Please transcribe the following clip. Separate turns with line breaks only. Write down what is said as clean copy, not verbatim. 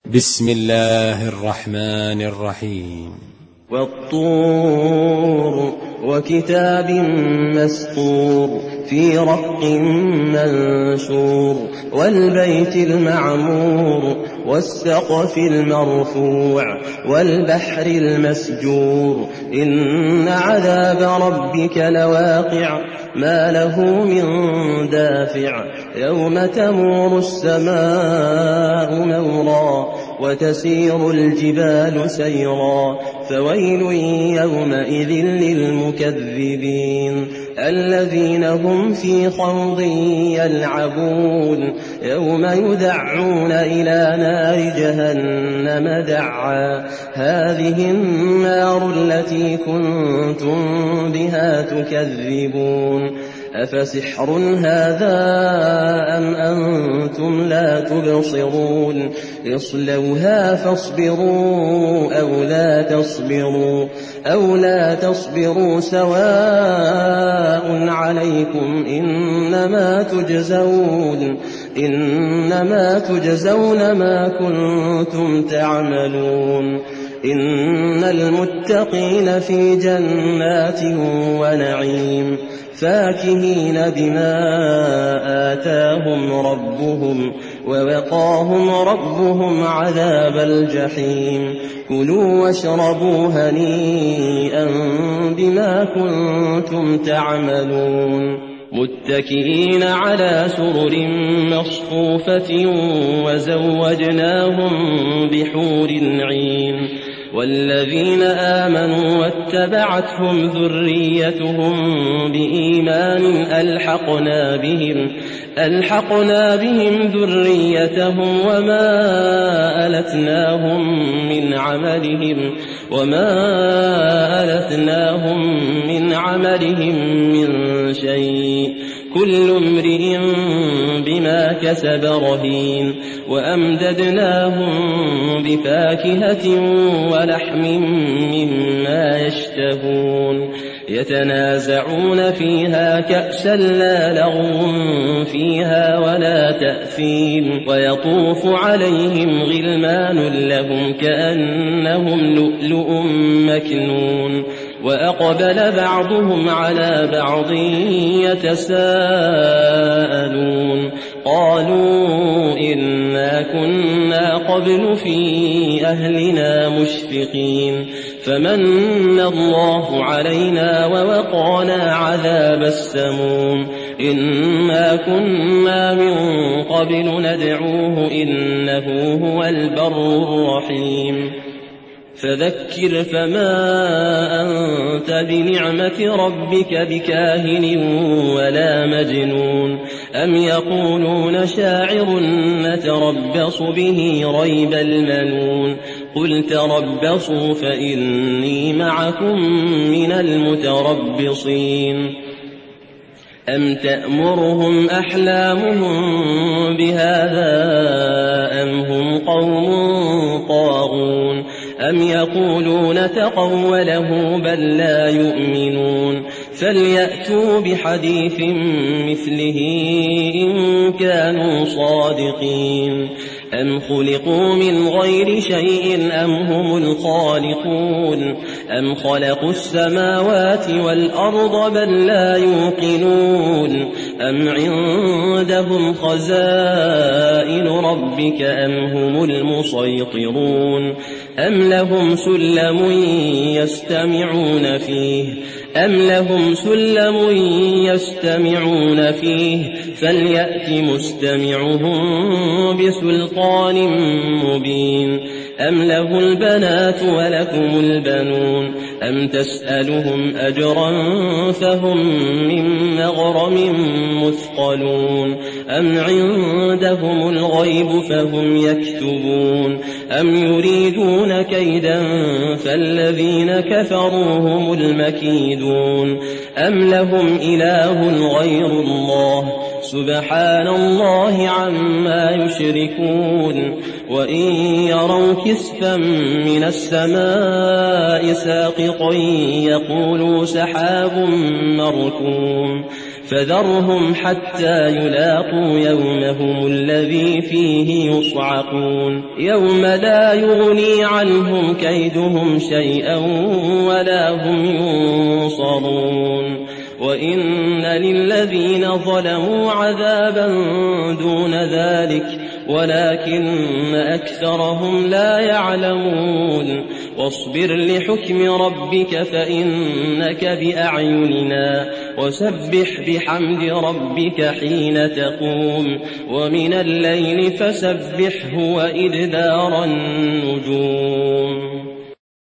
بسم الله الرحمن الرحيم.
والطور وكتاب مسطور في رق منشور والبيت المعمور والسقف المرفوع والبحر المسجور إن عذاب ربك لواقع ما له من دافع يوم تمور السماء مورا وتسير الجبال سيرا فويل يومئذ للمكذبين الذين هم في خوض يلعبون يوم يدعون إلى نار جهنم دعا هذه النار التي كنتم بها تكذبون أفسحر هذا أم أنتم لا تبصرون اصلوها فاصبروا أو لا تصبروا سواء عليكم إنما تجزون ما كنتم تعملون إن المتقين في جنات ونعيم فاكهين بما آتاهم ربهم ووقاهم ربهم عذاب الجحيم كلوا واشربوا هنيئا بما كنتم تعملون متكئين على سرر مصفوفة وزوجناهم بحور عين والذين آمنوا واتبعتهم ذريتهم بإيمان ألحقنا بهم ذريتهم وما ألتناهم من عملهم من شيء كل امرئ بما كسب رهين وأمددناهم بفاكهة ولحم مما يشتهون يتنازعون فيها كأسا لا لغو فيها ولا تأثيم ويطوف عليهم غلمان لهم كأنهم لؤلؤ مكنون وأقبل بعضهم على بعض يتساءلون قالوا إنا كنا قبل في أهلنا مشفقين فمن الله علينا ووقانا عذاب السموم إنا كنا من قبل ندعوه إنه هو البر الرحيم فذكر فما أنت بنعمة ربك بكاهن ولا مجنون أم يقولون شاعر نتربص به ريب المنون قل تربصوا فإني معكم من المتربصين أم تأمرهم أحلامهم بهذا أم هم قوم طاغون أم يقولون تقوله بل لا يؤمنون فليأتوا بحديث مثله إن كانوا صادقين أم خلقوا من غير شيء أم هم الخالقون أم خلقوا السماوات والأرض بل لا يوقنون أم عندهم خزائن ربك أم هم المسيطرون أم لهم سلم يستمعون فيه فليأت مستمعهم بسلطان مبين أم له البنات ولكم البنون أم تسألهم أجرا فهم من مغرم مثقلون أم عندهم الغيب فهم يكتبون أم يريدون كيدا فالذين كفروا هم المكيدون أم لهم إله غير الله سبحان الله عما يشركون وإن يروا كسفا من السماء ساقطا يقولوا سحاب مركوم فذرهم حتى يلاقوا يومهم الذي فيه يصعقون يوم لا يغني عنهم كيدهم شيئا ولا هم ينصرون وإن للذين ظلموا عذابا دون ذلك ولكن أكثرهم لا يعلمون واصبر لحكم ربك فإنك بأعيننا وسبح بحمد ربك حين تقوم ومن الليل فسبحه وإدبار النجوم